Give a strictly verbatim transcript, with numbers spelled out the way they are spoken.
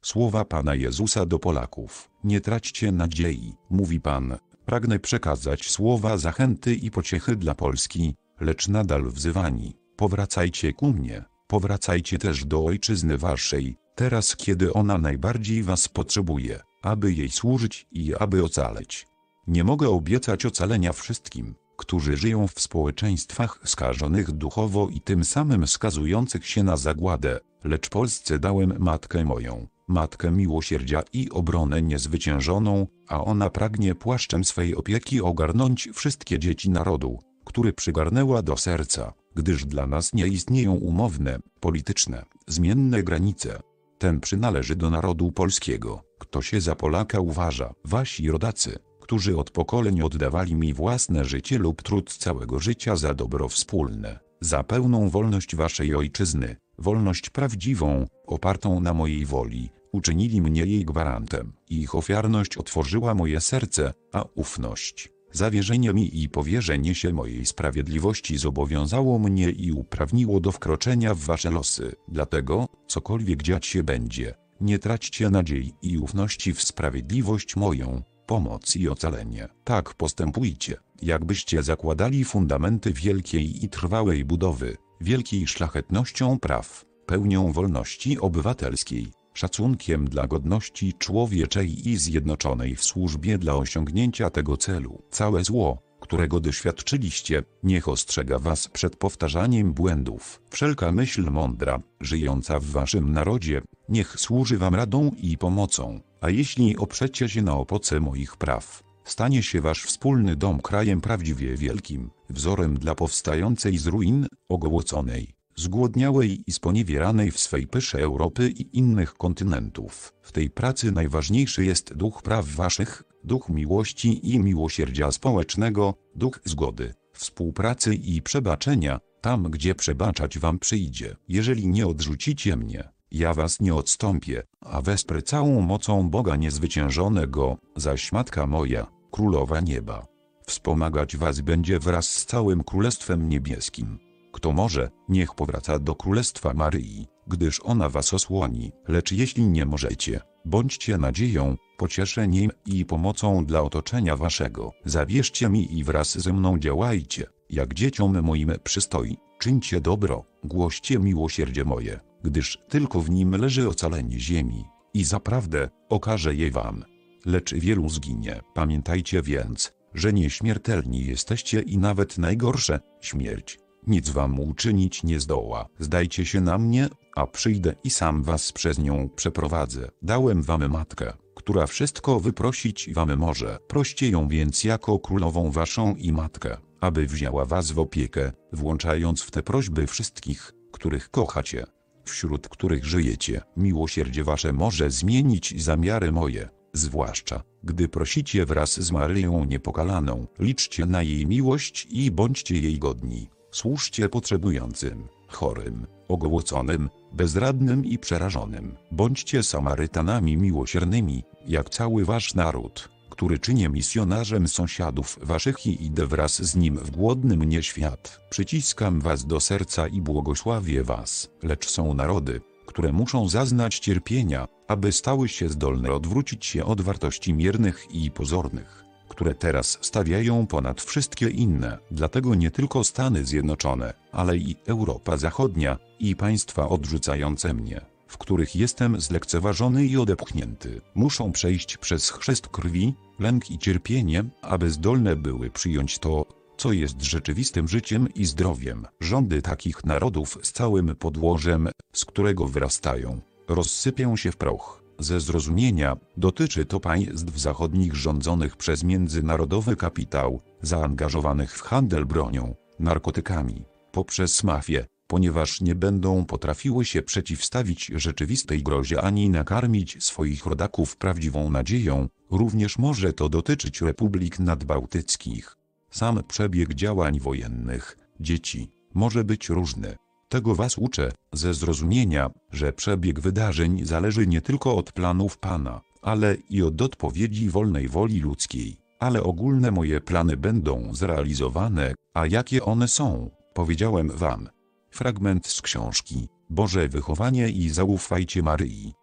Słowa Pana Jezusa do Polaków. Nie traćcie nadziei, mówi Pan. Pragnę przekazać słowa zachęty i pociechy dla Polski, lecz nadal wzywani. Powracajcie ku mnie, powracajcie też do ojczyzny waszej, teraz kiedy ona najbardziej was potrzebuje, aby jej służyć i aby ocaleć. Nie mogę obiecać ocalenia wszystkim, którzy żyją w społeczeństwach skażonych duchowo i tym samym skazujących się na zagładę, lecz Polsce dałem matkę moją, matkę miłosierdzia i obronę niezwyciężoną, a ona pragnie płaszczem swej opieki ogarnąć wszystkie dzieci narodu, który przygarnęła do serca, gdyż dla nas nie istnieją umowne, polityczne, zmienne granice. Ten przynależy do narodu polskiego, kto się za Polaka uważa, wasi rodacy, którzy od pokoleń oddawali mi własne życie lub trud całego życia za dobro wspólne, za pełną wolność waszej ojczyzny, wolność prawdziwą, opartą na mojej woli, uczynili mnie jej gwarantem. Ich ofiarność otworzyła moje serce, a ufność, zawierzenie mi i powierzenie się mojej sprawiedliwości zobowiązało mnie i uprawniło do wkroczenia w wasze losy. Dlatego, cokolwiek dziać się będzie, nie traćcie nadziei i ufności w sprawiedliwość moją, pomoc i ocalenie. Tak postępujcie, jakbyście zakładali fundamenty wielkiej i trwałej budowy, wielkiej szlachetnością praw, pełnią wolności obywatelskiej, szacunkiem dla godności człowieczej i zjednoczonej w służbie dla osiągnięcia tego celu. Całe zło, którego doświadczyliście, niech ostrzega was przed powtarzaniem błędów. Wszelka myśl mądra, żyjąca w waszym narodzie, niech służy wam radą i pomocą, a jeśli oprzecie się na opoce moich praw, stanie się wasz wspólny dom krajem prawdziwie wielkim, wzorem dla powstającej z ruin, ogołoconej, zgłodniałej i sponiewieranej w swej pysze Europy i innych kontynentów. W tej pracy najważniejszy jest duch praw waszych, duch miłości i miłosierdzia społecznego, duch zgody, współpracy i przebaczenia, tam gdzie przebaczać wam przyjdzie. Jeżeli nie odrzucicie mnie, ja was nie odstąpię, a wesprę całą mocą Boga niezwyciężonego, zaś Matka moja, Królowa Nieba, wspomagać was będzie wraz z całym Królestwem Niebieskim. Kto może, niech powraca do Królestwa Maryi, gdyż ona was osłoni, lecz jeśli nie możecie, bądźcie nadzieją, pocieszeniem i pomocą dla otoczenia waszego. Zawierzcie mi i wraz ze mną działajcie, jak dzieciom moim przystoi, czyńcie dobro, głoście miłosierdzie moje, gdyż tylko w nim leży ocalenie ziemi, i zaprawdę, okaże je wam. Lecz wielu zginie. Pamiętajcie więc, że nieśmiertelni jesteście i nawet najgorsze, śmierć, nic wam uczynić nie zdoła. Zdajcie się na mnie, a przyjdę i sam was przez nią przeprowadzę. Dałem wam matkę, która wszystko wyprosić wam może. Proście ją więc jako królową waszą i matkę, aby wzięła was w opiekę, włączając w te prośby wszystkich, których kochacie, wśród których żyjecie. Miłosierdzie wasze może zmienić zamiary moje, zwłaszcza, gdy prosicie wraz z Maryją Niepokalaną. Liczcie na jej miłość i bądźcie jej godni. Służcie potrzebującym, chorym, ogołoconym, bezradnym i przerażonym. Bądźcie Samarytanami miłosiernymi, jak cały wasz naród, który czynię misjonarzem sąsiadów waszych i idę wraz z nim w głodny mnie świat. Przyciskam was do serca i błogosławię was. Lecz są narody, które muszą zaznać cierpienia, aby stały się zdolne odwrócić się od wartości miernych i pozornych, które teraz stawiają ponad wszystkie inne. Dlatego nie tylko Stany Zjednoczone, ale i Europa Zachodnia, i państwa odrzucające mnie, w których jestem zlekceważony i odepchnięty, muszą przejść przez chrzest krwi, lęk i cierpienie, aby zdolne były przyjąć to, co jest rzeczywistym życiem i zdrowiem. Rządy takich narodów z całym podłożem, z którego wyrastają, rozsypią się w proch. Ze zrozumienia, dotyczy to państw zachodnich rządzonych przez międzynarodowy kapitał, zaangażowanych w handel bronią, narkotykami, poprzez mafię, ponieważ nie będą potrafiły się przeciwstawić rzeczywistej grozie ani nakarmić swoich rodaków prawdziwą nadzieją. Również może to dotyczyć republik nadbałtyckich. Sam przebieg działań wojennych, dzieci, może być różny. Tego was uczę, ze zrozumienia, że przebieg wydarzeń zależy nie tylko od planów Pana, ale i od odpowiedzi wolnej woli ludzkiej. Ale ogólne moje plany będą zrealizowane, a jakie one są, powiedziałem wam. Fragment z książki Boże wychowanie i zaufajcie Maryi.